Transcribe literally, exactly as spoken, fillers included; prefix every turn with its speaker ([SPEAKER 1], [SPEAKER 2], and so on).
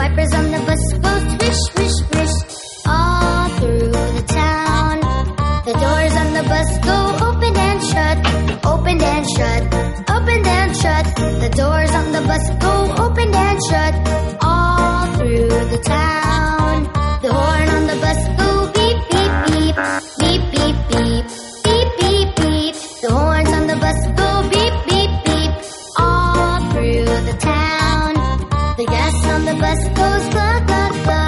[SPEAKER 1] wipers on the bus go swish, swish, swish, all through the town. The doors on the bus go open and shut, open and shut, open and shut. The doors on the bus go open and shut, all through the town. The horn on the bus go beep, beep, beep, beep, beep, beep, beep, beep, beep. The horns on the bus go beep, beep, beep, all through the town. The gas on the bus goes glug, glug, glug.